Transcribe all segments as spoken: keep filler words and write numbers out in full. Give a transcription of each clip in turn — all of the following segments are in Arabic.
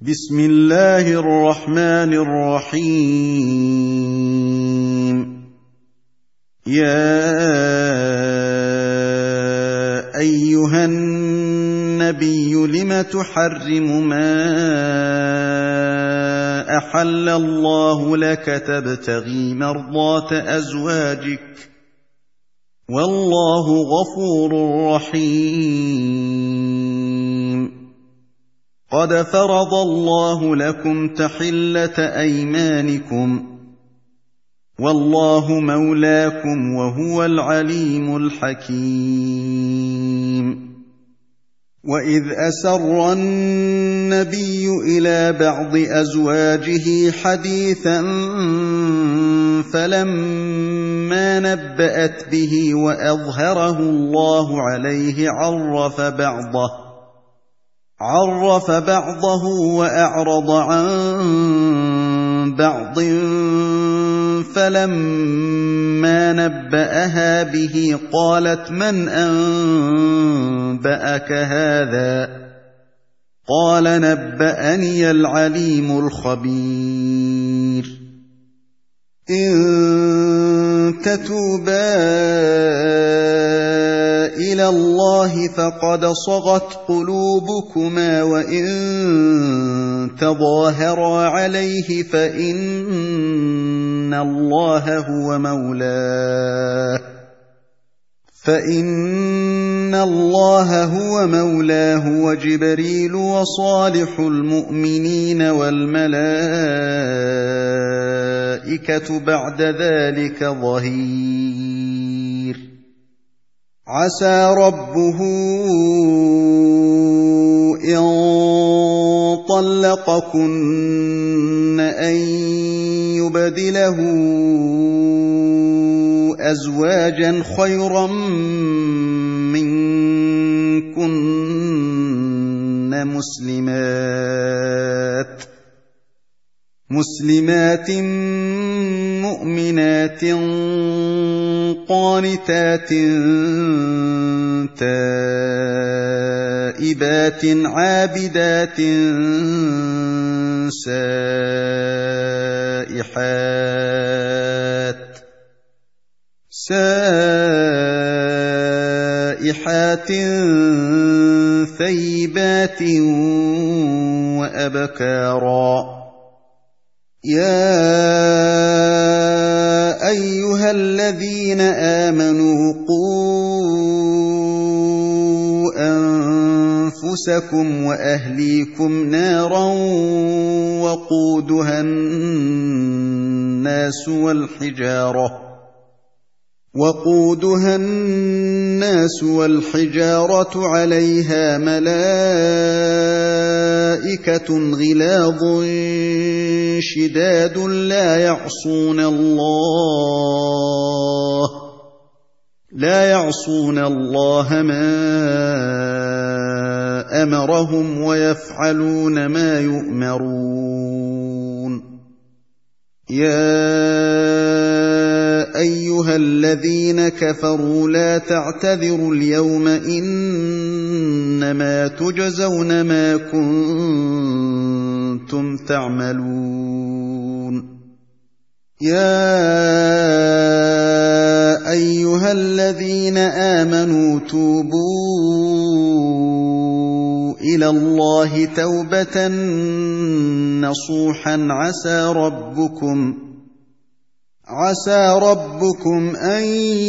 بسم الله الرحمن الرحيم. يا أيها النبي لم تحرم ما أحل الله لك تبتغي مرضات أزواجك والله غفور رحيم. قد فرض الله لكم تحلة أيمانكم والله مولاكم وهو العليم الحكيم. وإذ أسر النبي إلى بعض أزواجه حديثا فلما نبأت به وأظهره الله عليه عرف بعضه عرف بعضه وأعرض عن بعض فلما نبأها به قالت من أنبأك هذا قال نبأني العليم الخبير. إن تتوبا إلى الله فقد صغت قلوبكما وإن تظاهرا عليه فإن الله هو مولاه فإن الله هو مولاه وجبريل وصالح المؤمنين والملائكة بعد ذلك ظهير. عسى ربه إن طلقكن أن يبدله أزواجا خيرا منكن مسلمات مسلمات مؤمنات قانتات تائبات عابدات سائحات سائحات ثيبات وأبكارا. يا أيها الذين آمنوا قوا أنفسكم وأهليكم نارا وقودها الناس والحجارة وقودها الناس والحجارة عليها ملائكة غلاظ شداد لا يعصون الله لا يعصون الله ما أمرهم ويفعلون ما يؤمرون. يا أيها الذين كفروا لا تعتذروا اليوم إنما تجزون ما كنتم تعملون. يا أيها الذين آمنوا توبوا إلى الله توبة نصوحا عسى ربكم عسى ربكم أن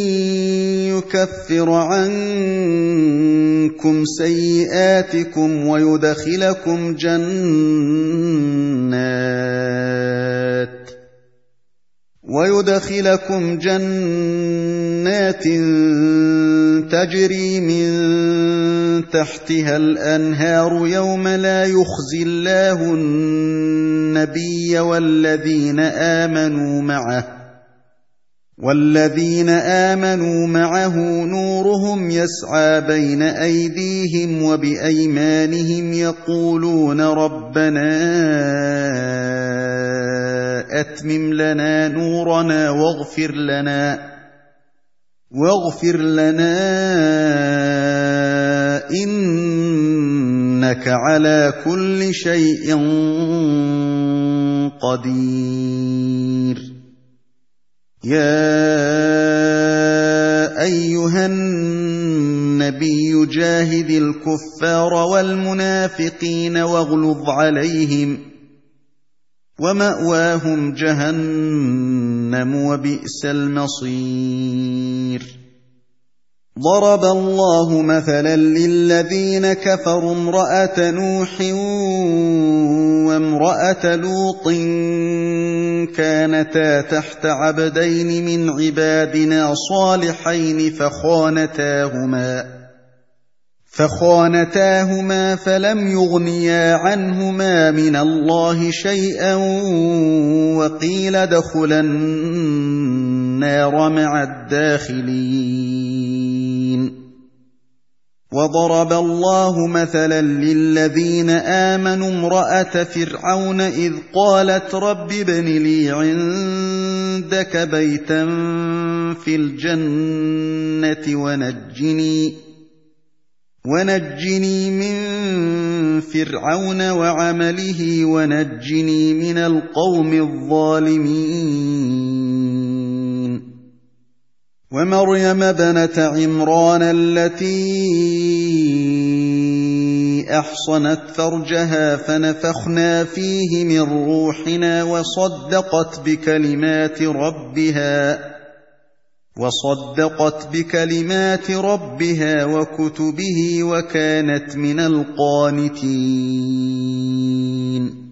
يكفر عنكم سيئاتكم ويدخلكم جنات ويدخلكم جنات تجري من تحتها الأنهار يوم لا يخزي الله النبي والذين آمنوا معه والذين آمنوا معه نورهم يسعى بين أيديهم وبأيمانهم يقولون ربنا أتمم لنا نورنا واغفر لنا واغفر لنا إن إنك على كل شيء قدير يا أيها النبي جاهد الكفار والمنافقين واغلظ عليهم ومأواهم جهنم وبئس المصير ضرب الله مثلا للذين كفروا امرأة نوح وامرأة لوط كانتا تحت عبدين من عبادنا صالحين فخانتاهما فخانتاهما فلم يغنيا عنهما من الله شيئا وقيل ادخلا النار مع الداخلين وضرب الله مثلا للذين آمنوا امرأة فرعون إذ قالت رب ابن لي عندك بيتا في الجنة ونجني ونجني من فرعون وعمله ونجني من القوم الظالمين ومريم ابنة عمران التي أحصنت فرجها فنفخنا فيه من روحنا وصدقت بكلمات ربها وصدقت بكلمات ربها وكتبه وكانت من القانتين